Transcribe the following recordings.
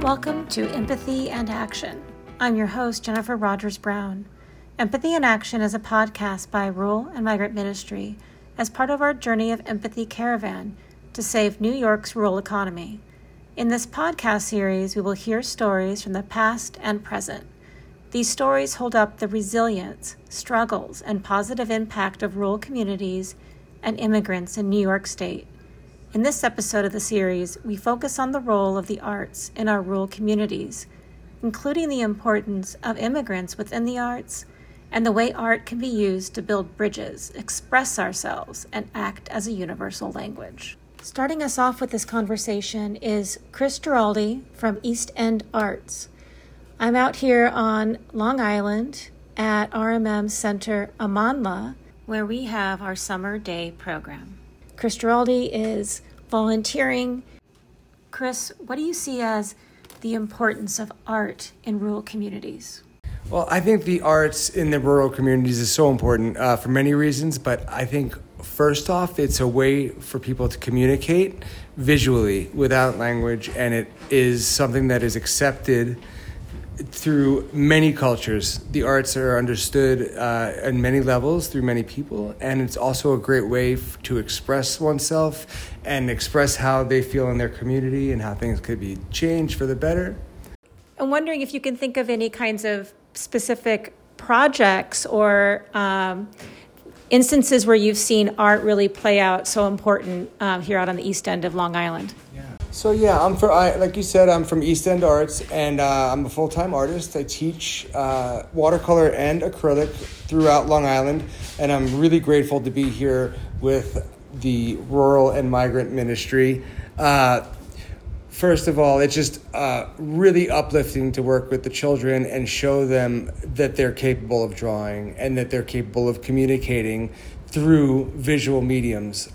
Welcome to Empathy and Action. I'm your host, Jennifer Rogers Brown. Empathy and Action is a podcast by Rural and Migrant Ministry as part of our Journey of Empathy caravan to save New York's rural economy. In this podcast series, we will hear stories from the past and present. These stories hold up the resilience, struggles, and positive impact of rural communities and immigrants in New York State. In this episode of the series, we focus on the role of the arts in our rural communities, including the importance of immigrants within the arts and the way art can be used to build bridges, express ourselves, and act as a universal language. Starting us off with this conversation is Chris Giraldi from East End Arts. I'm out here on Long Island at RMM Center Amanla, where we have our summer day program. Chris Giraldi is volunteering. Chris, what do you see as the importance of art in rural communities? Well, I think the arts in the rural communities is so important for many reasons, but I think first off, it's a way for people to communicate visually without language, and it is something that is accepted through many cultures. The arts are understood on many levels through many people, and it's also a great way to express oneself and express how they feel in their community and how things could be changed for the better. I'm wondering if you can think of any kinds of specific projects or instances where you've seen art really play out so important here out on the East End of Long Island. So like you said, I'm from East End Arts, and I'm a full-time artist. I teach watercolor and acrylic throughout Long Island, and I'm really grateful to be here with the Rural and Migrant Ministry. First of all, it's just really uplifting to work with the children and show them that they're capable of drawing and that they're capable of communicating through visual mediums.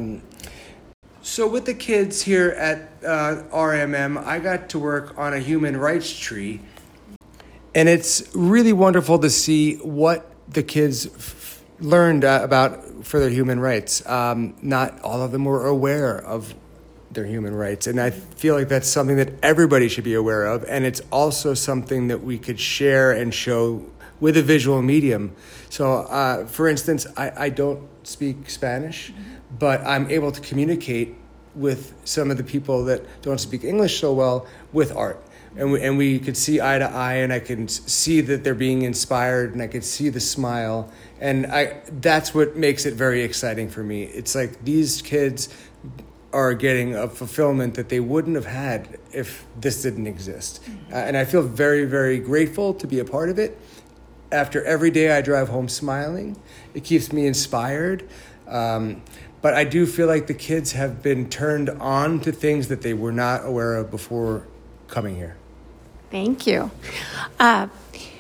So with the kids here at RMM, I got to work on a human rights tree, and it's really wonderful to see what the kids learned about for their human rights. Not all of them were aware of their human rights, and I feel like that's something that everybody should be aware of, and it's also something that we could share and show with a visual medium. So, for instance, I don't speak Spanish, but I'm able to communicate with some of the people that don't speak English so well with art. And we could see eye to eye, and I can see that they're being inspired, and I could see the smile. And that's what makes it very exciting for me. It's like these kids are getting a fulfillment that they wouldn't have had if this didn't exist. And I feel very, very grateful to be a part of it. After every day I drive home smiling. It keeps me inspired. But I do feel like the kids have been turned on to things that they were not aware of before coming here. Thank you. Now,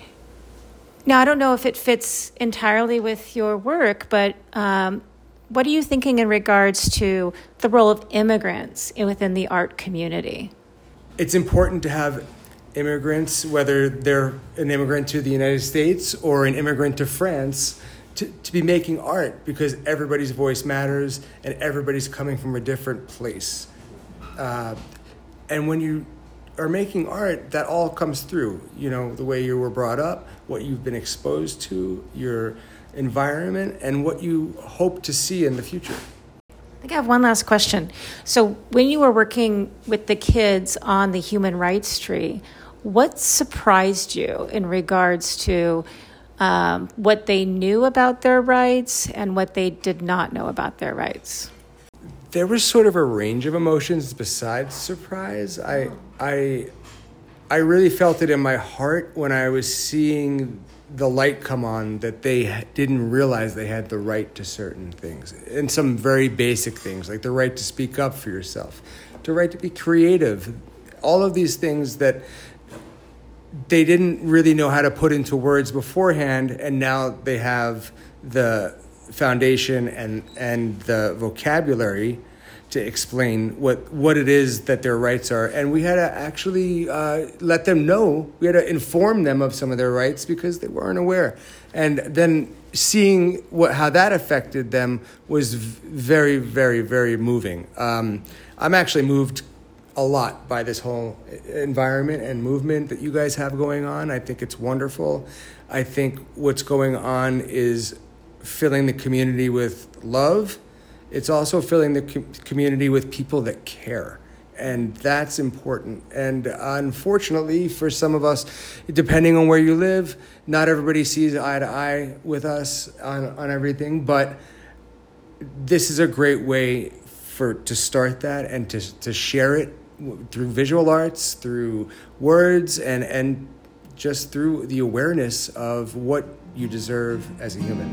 I don't know if it fits entirely with your work, but what are you thinking in regards to the role of immigrants within the art community? It's important to have immigrants, whether they're an immigrant to the United States or an immigrant to France, to be making art, because everybody's voice matters and everybody's coming from a different place. And when you are making art, that all comes through, the way you were brought up, what you've been exposed to, your environment, and what you hope to see in the future. I think I have one last question. So when you were working with the kids on the human rights tree, what surprised you in regards to what they knew about their rights and what they did not know about their rights? There was sort of a range of emotions besides surprise. I really felt it in my heart when I was seeing the light come on that they didn't realize they had the right to certain things, and some very basic things like the right to speak up for yourself, the right to be creative, all of these things that they didn't really know how to put into words beforehand, and now they have the foundation and the vocabulary to explain what it is that their rights are. And we had to actually let them know, we had to inform them of some of their rights because they weren't aware. And then seeing how that affected them was very, very, very moving. I'm actually moved a lot by this whole environment and movement that you guys have going on. I think it's wonderful. I think what's going on is filling the community with love. It's also filling the community with people that care. And that's important. And unfortunately, for some of us, depending on where you live, not everybody sees eye to eye with us on everything. But this is a great way to start that and to share it through visual arts, through words, and just through the awareness of what you deserve as a human.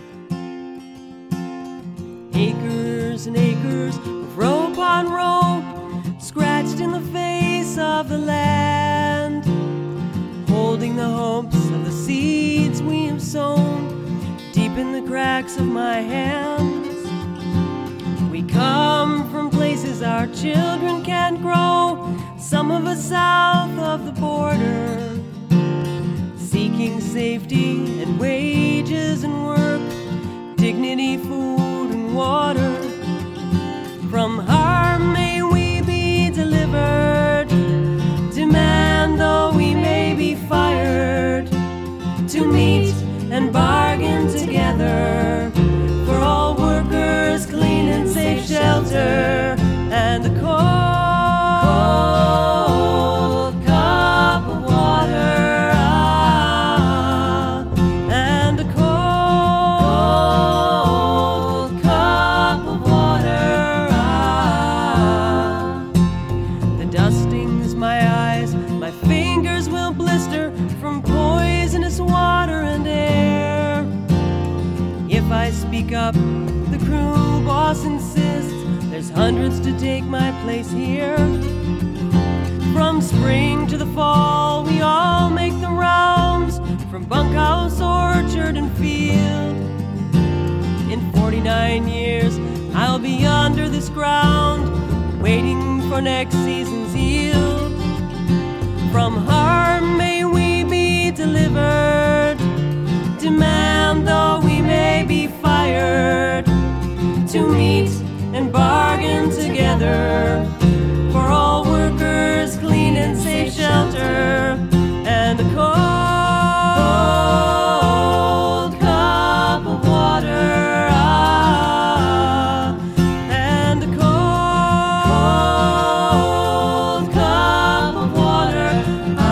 Acres and acres of row upon row, scratched in the face of the land, holding the hopes of the seeds we have sown deep in the cracks of my hands. We come from places our children can't grow, some of us south of the border, seeking safety and wages and work, dignity, food and water. From harm may we be delivered, demand though we may be fired, to meet and bargain together for all workers, clean and safe shelter, and a cold cup of water, and a cold cup of water. The dust stings my eyes, my fingers will blister from poisonous water and air. If I speak up, the crew boss insists there's hundreds to take my place here. From spring to the fall, we all make the rounds, from bunkhouse, orchard, and field. In 49 years, I'll be under this ground, waiting for next season's yield. From harm may we be delivered, demand though we may be fired, to meet and bargain together for all workers, clean and safe shelter, and a cold cup of water, and a cold cup of water.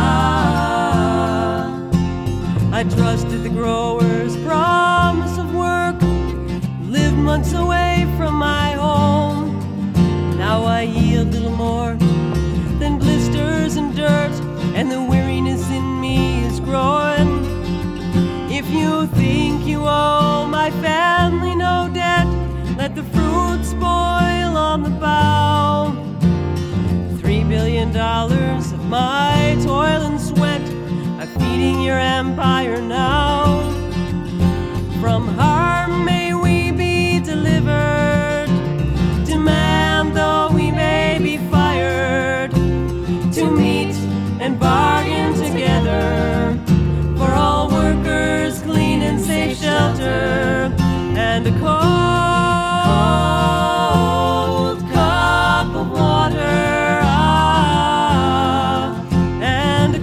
I trusted the growers' promise of work, lived months away from my home. Now I yield little more than blisters and dirt, and the weariness in me is growing. If you think you owe my family no debt, let the fruit spoil on the bough. $3 billion of my toil and sweat are feeding your empire now. From harm may we be delivered, demand though we may be fired, to meet and bargain together for all workers, clean and safe shelter, and a cold cup of water, and a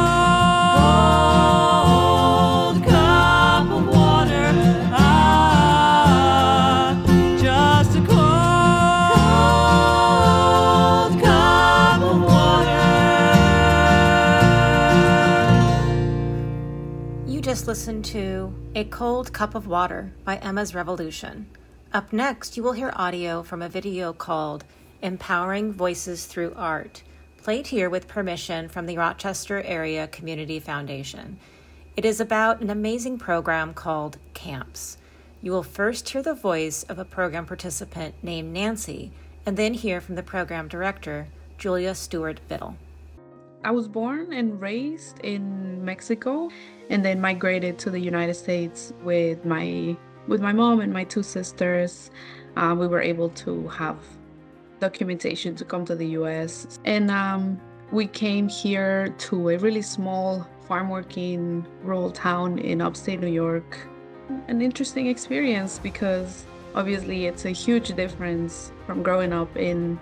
cold cup of water, just a cold cup of water. You just listened to A Cold Cup of Water by Emma's Revolution. Up next, you will hear audio from a video called Empowering Voices Through Art, played here with permission from the Rochester Area Community Foundation. It is about an amazing program called Camps. You will first hear the voice of a program participant named Nancy, and then hear from the program director, Julia Stewart-Biddle. I was born and raised in Mexico, and then migrated to the United States with my mom and my two sisters. We were able to have documentation to come to the US, and we came here to a really small farm working rural town in upstate New York. An interesting experience because obviously it's a huge difference from growing up in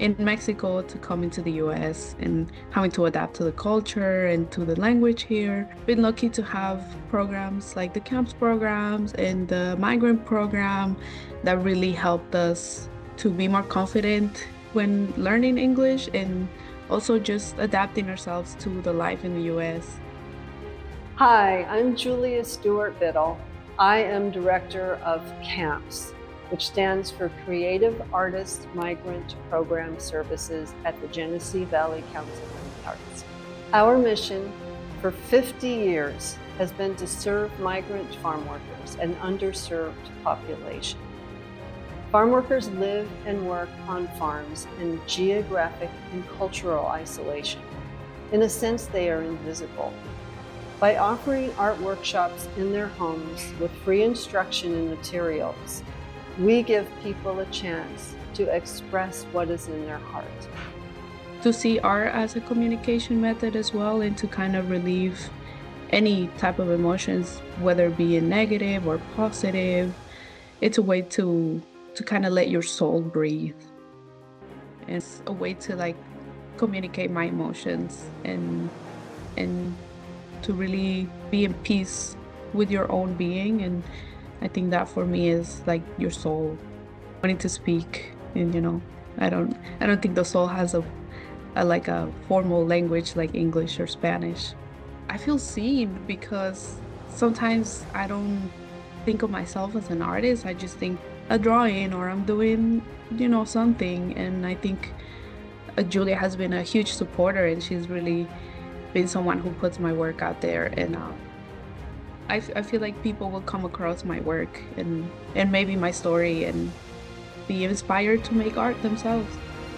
in Mexico to coming to the US and having to adapt to the culture and to the language here. Been lucky to have programs like the camps programs and the migrant program that really helped us to be more confident when learning English and also just adapting ourselves to the life in the US. Hi, I'm Julia Stewart Biddle. I am Director of CAMPS, which stands for Creative Artist Migrant Program Services at the Genesee Valley Council on the Arts. Our mission for 50 years has been to serve migrant farm workers, an underserved population. Farm workers live and work on farms in geographic and cultural isolation. In a sense, they are invisible. By offering art workshops in their homes with free instruction and materials, we give people a chance to express what is in their heart. To see art as a communication method as well and to kind of relieve any type of emotions, whether it be negative or positive, it's a way to kind of let your soul breathe. It's a way to like communicate my emotions and to really be in peace with your own being. And I think that for me is like your soul wanting to speak. And I don't think the soul has a like a formal language like English or Spanish. I feel seen because sometimes I don't think of myself as an artist. I just think a drawing or I'm doing something. And I think Julia has been a huge supporter, and she's really been someone who puts my work out there. And I feel like people will come across my work and maybe my story and be inspired to make art themselves.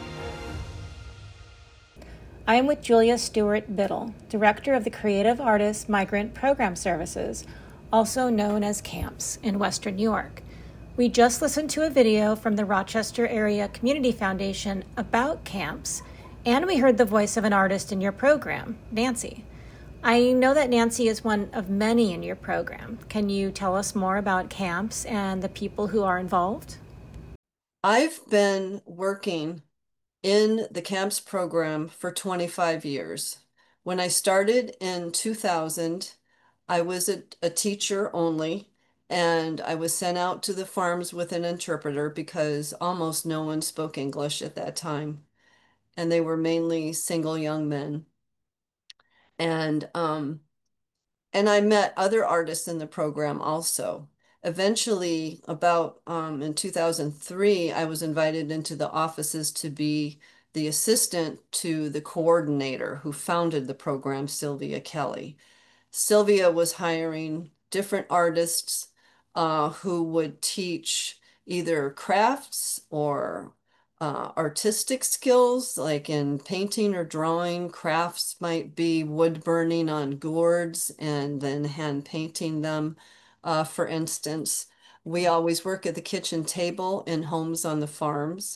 I am with Julia Stewart Biddle, Director of the Creative Artist Migrant Program Services, also known as CAMPS, in Western New York. We just listened to a video from the Rochester Area Community Foundation about CAMPS, and we heard the voice of an artist in your program, Nancy. I know that Nancy is one of many in your program. Can you tell us more about CAMPS and the people who are involved? I've been working in the CAMPS program for 25 years. When I started in 2000, I was a teacher only, and I was sent out to the farms with an interpreter because almost no one spoke English at that time, and they were mainly single young men. And I met other artists in the program also. Eventually, about in 2003, I was invited into the offices to be the assistant to the coordinator who founded the program, Sylvia Kelly. Sylvia was hiring different artists who would teach either crafts or artistic skills, like in painting or drawing. Crafts might be wood burning on gourds and then hand painting them. For instance, we always work at the kitchen table in homes on the farms.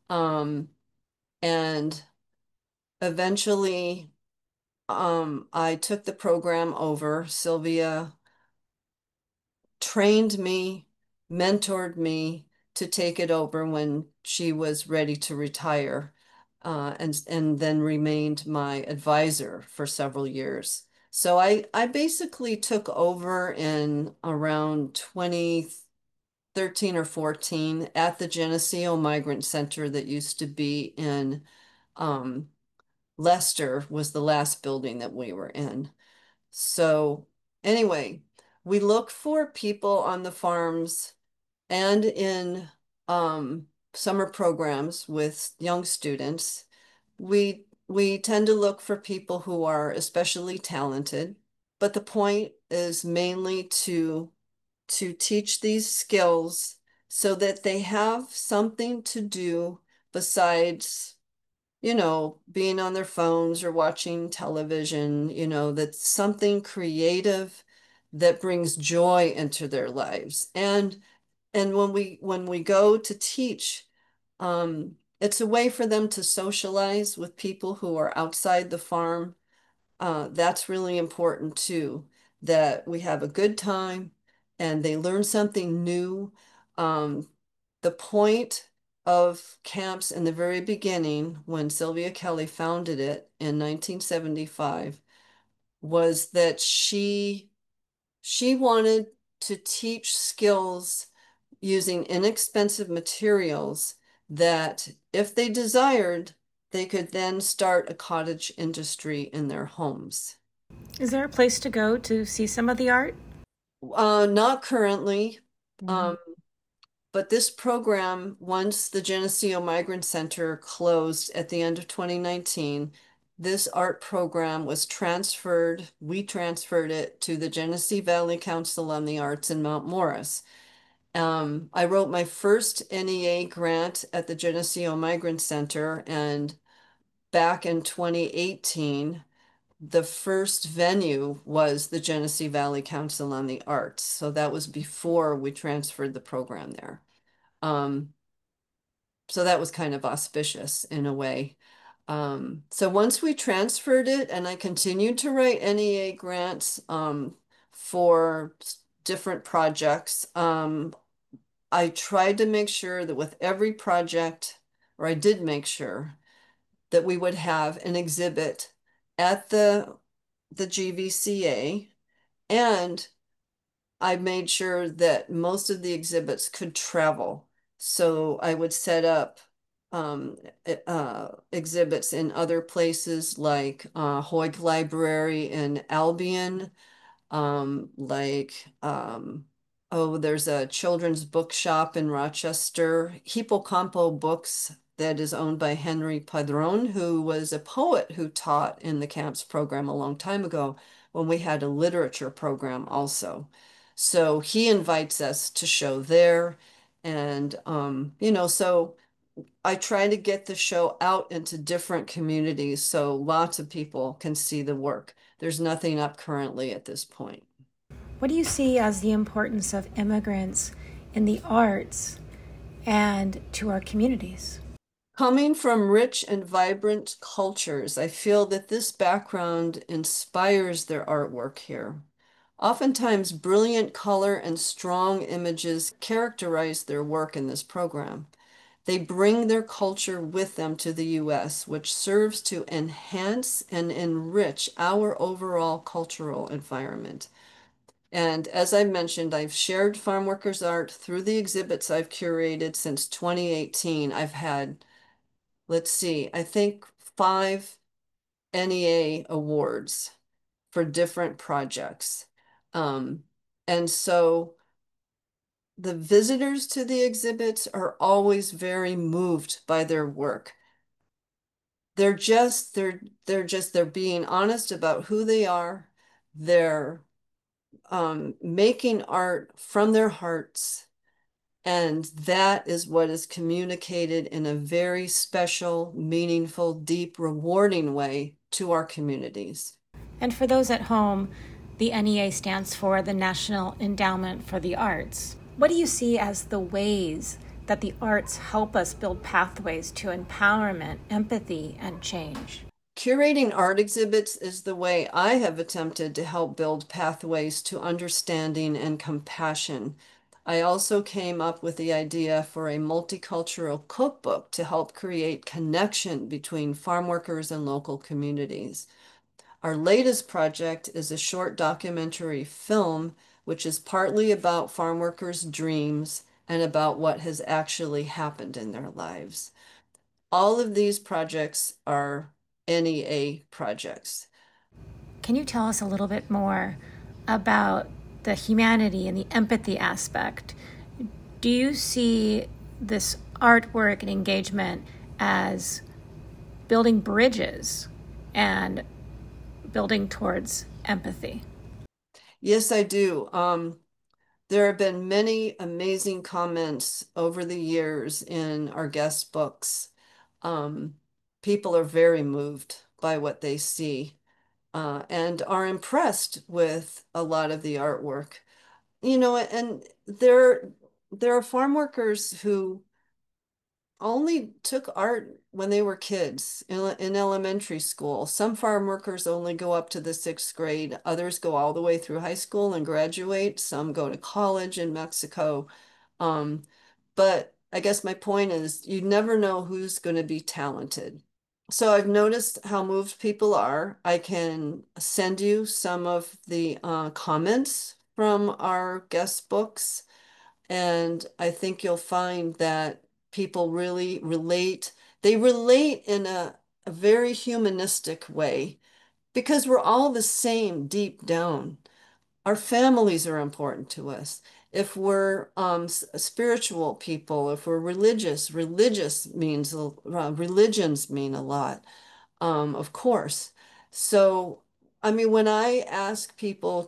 And eventually, I took the program over. Sylvia trained me, mentored me to take it over when she was ready to retire, and then remained my advisor for several years. So I basically took over in around 2013 or 14 at the Geneseo Migrant Center that used to be in Leicester, was the last building that we were in. So anyway, we look for people on the farms and in summer programs with young students. We tend to look for people who are especially talented, but the point is mainly to teach these skills so that they have something to do besides being on their phones or watching television, that's something creative that brings joy into their lives. And when we go to teach, it's a way for them to socialize with people who are outside the farm. That's really important too, that we have a good time and they learn something new. The point of camps in the very beginning, when Sylvia Kelly founded it in 1975, was that she wanted to teach skills using inexpensive materials that, if they desired, they could then start a cottage industry in their homes. Is there a place to go to see some of the art? Not currently. Mhm. But this program, once the Geneseo Migrant Center closed at the end of 2019, this art program was transferred. We transferred it to the Genesee Valley Council on the Arts in Mount Morris. I wrote my first NEA grant at the Geneseo Migrant Center, and back in 2018, the first venue was the Genesee Valley Council on the Arts. So that was before we transferred the program there. Um, so that was kind of auspicious in a way. So once we transferred it, and I continued to write NEA grants for different projects, I tried to make sure that with every project, or I did make sure that we would have an exhibit at the GVCA, and I made sure that most of the exhibits could travel. So I would set up exhibits in other places like Hoyt Library in Albion, like oh, there's a children's bookshop in Rochester, Hippocampo Books, that is owned by Henry Padron, who was a poet who taught in the camps program a long time ago when we had a literature program also. So he invites us to show there. And, so I try to get the show out into different communities so lots of people can see the work. There's nothing up currently at this point. What do you see as the importance of immigrants in the arts and to our communities? Coming from rich and vibrant cultures, I feel that this background inspires their artwork here. Oftentimes, brilliant color and strong images characterize their work in this program. They bring their culture with them to the U.S., which serves to enhance and enrich our overall cultural environment. And as I mentioned, I've shared farm workers art through the exhibits I've curated since 2018. I've had, let's see, I think 5 NEA awards for different projects. Um, and so the visitors to the exhibits are always very moved by their work. They're being honest about who they are. They're making art from their hearts, and that is what is communicated in a very special, meaningful, deep, rewarding way to our communities. And for those at home, the NEA stands for the National Endowment for the Arts. What do you see as the ways that the arts help us build pathways to empowerment, empathy, and change? Curating art exhibits is the way I have attempted to help build pathways to understanding and compassion. I also came up with the idea for a multicultural cookbook to help create connection between farm workers and local communities. Our latest project is a short documentary film, which is partly about farm workers' dreams and about what has actually happened in their lives. All of these projects are NEA projects. Can you tell us a little bit more about the humanity and the empathy aspect? Do you see this artwork and engagement as building bridges and building towards empathy? Yes, I do. There have been many amazing comments over the years in our guest books. Um, People are very moved by what they see, and are impressed with a lot of the artwork. And there are farm workers who only took art when they were kids in elementary school. Some farm workers only go up to the 6th grade. Others go all the way through high school and graduate. Some go to college in Mexico. Um, but I guess my point is you never know who's going to be talented. So I've noticed how moved people are. I can send you some of the comments from our guest books, and I think you'll find that people really relate. They relate in a very humanistic way because we're all the same deep down. Our families are important to us. If we're spiritual people, if we're religious, religions mean a lot, of course. So, I mean, when I ask people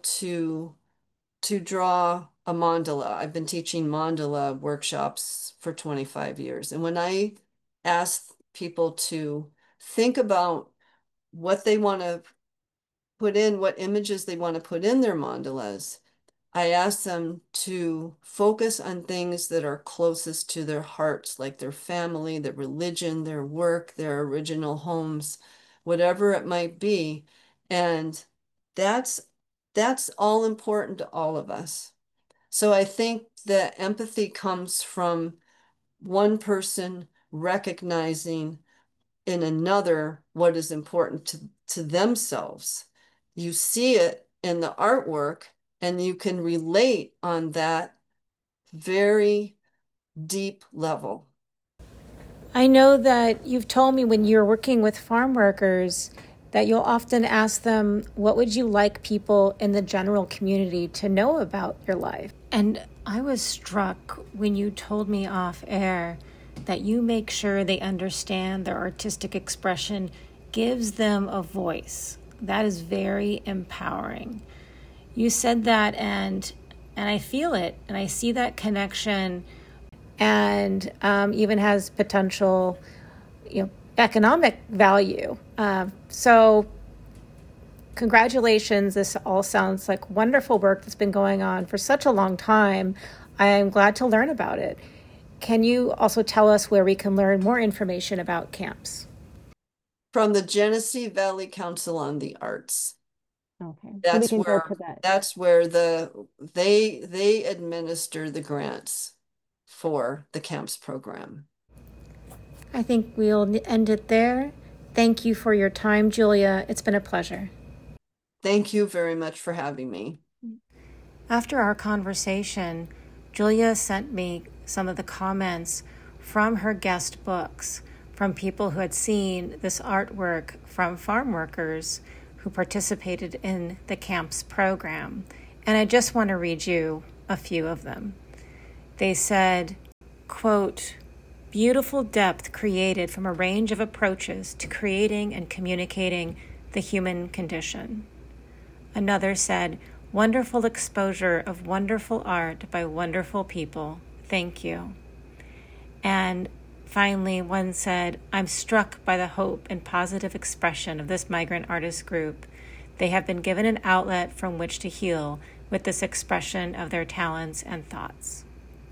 to draw a mandala, I've been teaching mandala workshops for 25 years, and when I ask people to think about what they want to put in, what images they want to put in their mandalas, I ask them to focus on things that are closest to their hearts, like their family, their religion, their work, their original homes, whatever it might be. And that's all important to all of us. So I think that empathy comes from one person recognizing in another what is important to themselves. You see it in the artwork and you can relate on that very deep level. I know that you've told me when you're working with farm workers that you'll often ask them, what would you like people in the general community to know about your life? And I was struck when you told me off air that you make sure they understand their artistic expression gives them a voice. That is very empowering. You said that and I feel it, and I see that connection, and even has potential, economic value. So congratulations. This all sounds like wonderful work that's been going on for such a long time. I am glad to learn about it. Can you also tell us where we can learn more information about camps? From the Genesee Valley Council on the Arts. Okay. That's so we can where go to that. That's where they administer the grants for the camps program. I think we'll end it there. Thank you for your time, Julia. It's been a pleasure. Thank you very much for having me. After our conversation, Julia sent me some of the comments from her guest books from people who had seen this artwork from farm workers who participated in the camps program. And I just want to read you a few of them. They said, quote, "Beautiful depth created from a range of approaches to creating and communicating the human condition." Another said, "Wonderful exposure of wonderful art by wonderful people. Thank you." And finally, one said, "I'm struck by the hope and positive expression of this migrant artist group. They have been given an outlet from which to heal with this expression of their talents and thoughts."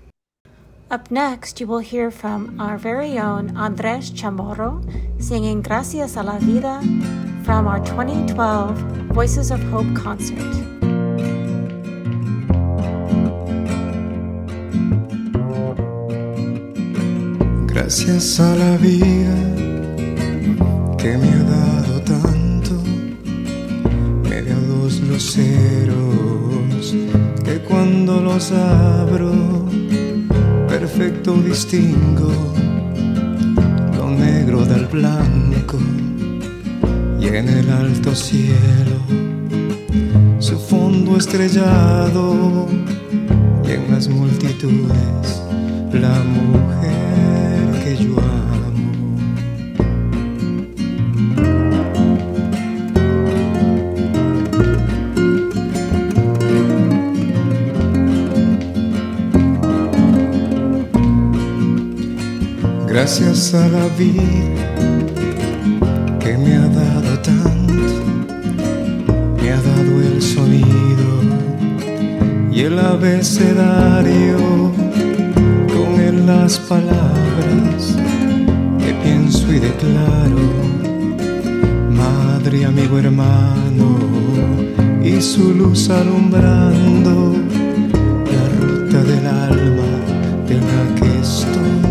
Up next, you will hear from our very own Andres Chamorro singing Gracias a la Vida from our 2012 Voices of Hope concert. Gracias a la vida que me ha dado tanto, me dio dos luceros que cuando los abro perfecto distingo lo negro del blanco, y en el alto cielo su fondo estrellado, y en las multitudes la mujer que yo amo. Gracias a la vida que me ha dado tanto, me ha dado el sonido y el abecedario, con él las palabras que pienso y declaro. Madre, amigo, hermano, y su luz alumbrando la ruta del alma de la que estoy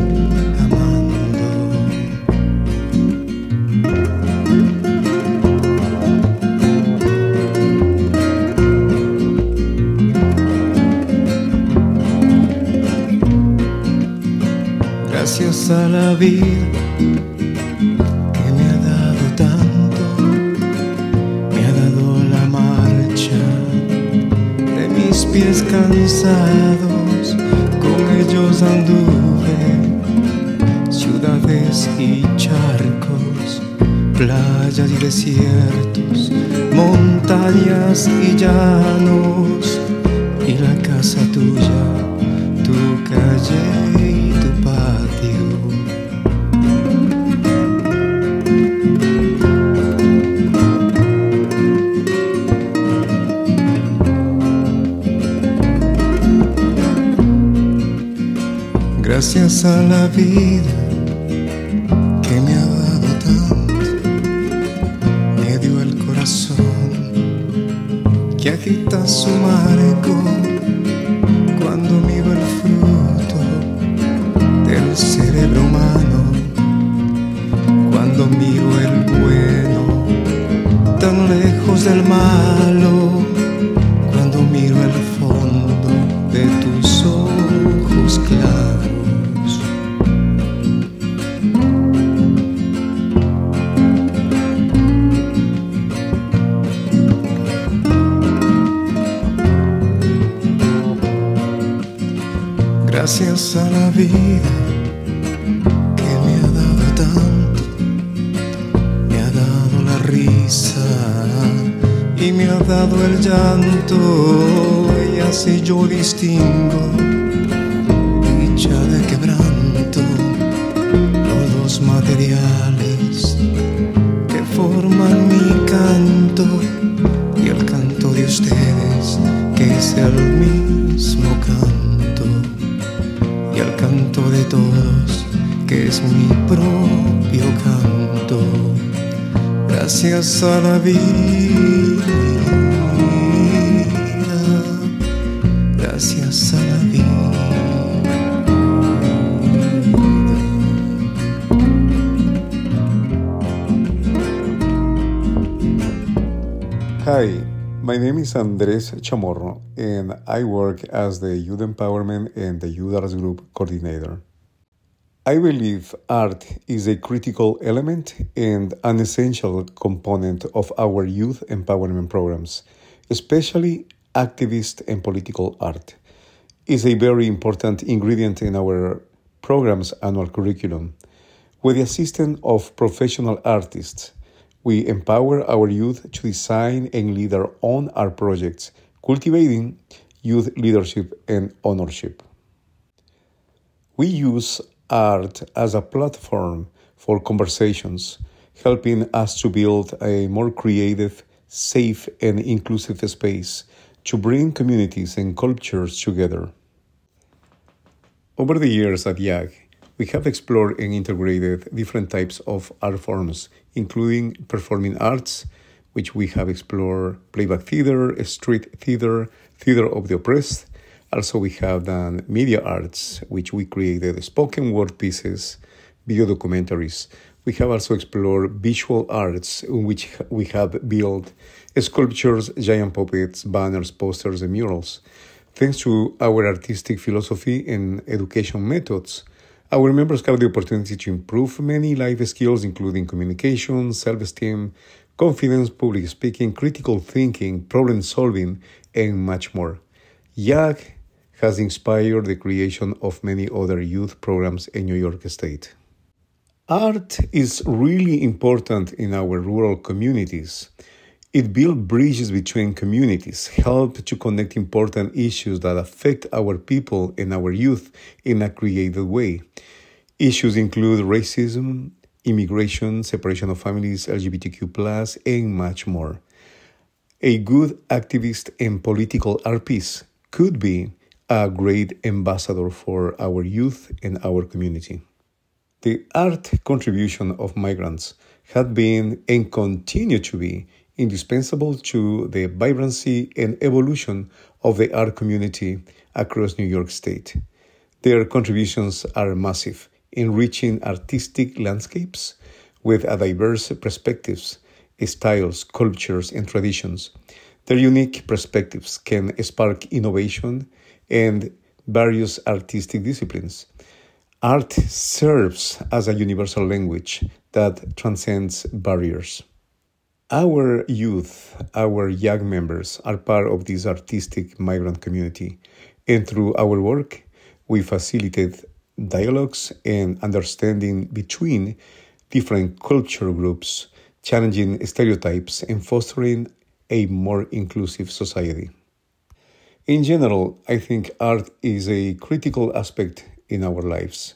Gracias a la vida que me ha dado tanto, me ha dado la marcha de mis pies cansados, con ellos anduve ciudades y charcos, playas y desiertos, montañas y llanos, y la casa tuya, tu calle y tu patio. Gracias a la vida que me ha dado tanto, me dio el corazón que agita su marco cuando miro el fruto del cerebro humano, cuando miro el bueno tan lejos del malo, cuando miro el fondo de tus ojos claros. Gracias a la vida que me ha dado tanto, me ha dado la risa y me ha dado el llanto, y así yo distingo dicha de quebranto, los dos materiales que forman mi canto y el canto de ustedes que es el mismo canto. Y el canto de todos, que es mi propio canto. Gracias a la vida, gracias a la vida. Hi. My name is Andrés Chamorro, and I work as the Youth Empowerment and the Youth Arts Group Coordinator. I believe art is a critical element and an essential component of our youth empowerment programs, especially activist and political art. It's a very important ingredient in our program's annual curriculum. With the assistance of professional artists, we empower our youth to design and lead their own art projects, cultivating youth leadership and ownership. We use art as a platform for conversations, helping us to build a more creative, safe, and inclusive space to bring communities and cultures together. Over the years at YAG, we have explored and integrated different types of art forms, including performing arts, which we have explored playback theater, street theater, theater of the oppressed. Also, we have done media arts, which we created spoken word pieces, video documentaries. We have also explored visual arts, in which we have built sculptures, giant puppets, banners, posters, and murals. Thanks to our artistic philosophy and education methods, our members have the opportunity to improve many life skills, including communication, self-esteem, confidence, public speaking, critical thinking, problem solving, and much more. YAG has inspired the creation of many other youth programs in New York State. Art is really important in our rural communities. It builds bridges between communities, helps to connect important issues that affect our people and our youth in a creative way. Issues include racism, immigration, separation of families, LGBTQ+, and much more. A good activist and political art piece could be a great ambassador for our youth and our community. The art contribution of migrants had been and continue to be indispensable to the vibrancy and evolution of the art community across New York State. Their contributions are massive, enriching artistic landscapes with a diverse perspectives, styles, cultures, and traditions. Their unique perspectives can spark innovation and various artistic disciplines. Art serves as a universal language that transcends barriers. Our youth, our young members, are part of this artistic migrant community, and through our work, we facilitate dialogues and understanding between different culture groups, challenging stereotypes and fostering a more inclusive society. In general, I think art is a critical aspect in our lives.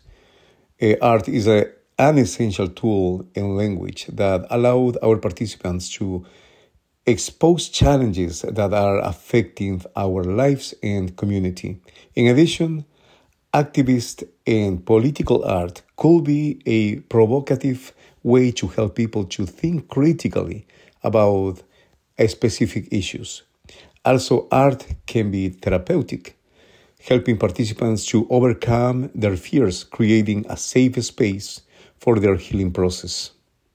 Art is an essential tool and language that allowed our participants to expose challenges that are affecting our lives and community. In addition, activist and political art could be a provocative way to help people to think critically about specific issues. Also, art can be therapeutic, helping participants to overcome their fears, creating a safe space for their healing process.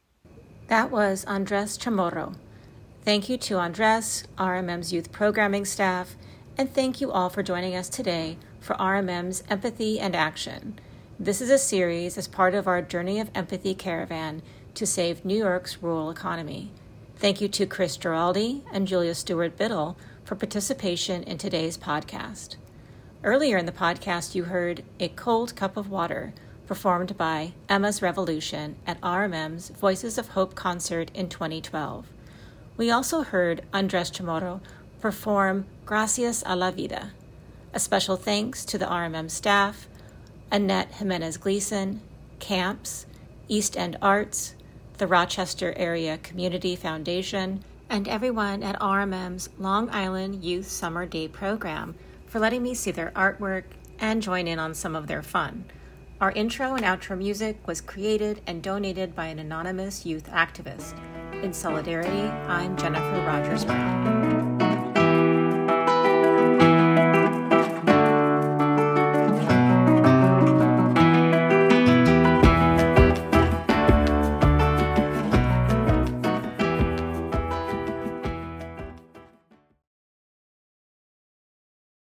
That was Andres Chamorro. Thank you to Andres, RMM's youth programming staff, and thank you all for joining us today for RMM's Empathy and Action. This is a series as part of our Journey of Empathy caravan to save New York's rural economy. Thank you to Chris Giraldi and Julia Stewart-Biddle for participation in today's podcast. Earlier in the podcast, you heard A Cold Cup of Water, performed by Emma's Revolution at RMM's Voices of Hope concert in 2012. We also heard Andres Chamorro perform Gracias a la Vida. A special thanks to the RMM staff, Annette Jimenez Gleason, Camps, East End Arts, the Rochester Area Community Foundation, and everyone at RMM's Long Island Youth Summer Day program for letting me see their artwork and join in on some of their fun. Our intro and outro music was created and donated by an anonymous youth activist. In solidarity, I'm Jennifer Rogers Brown.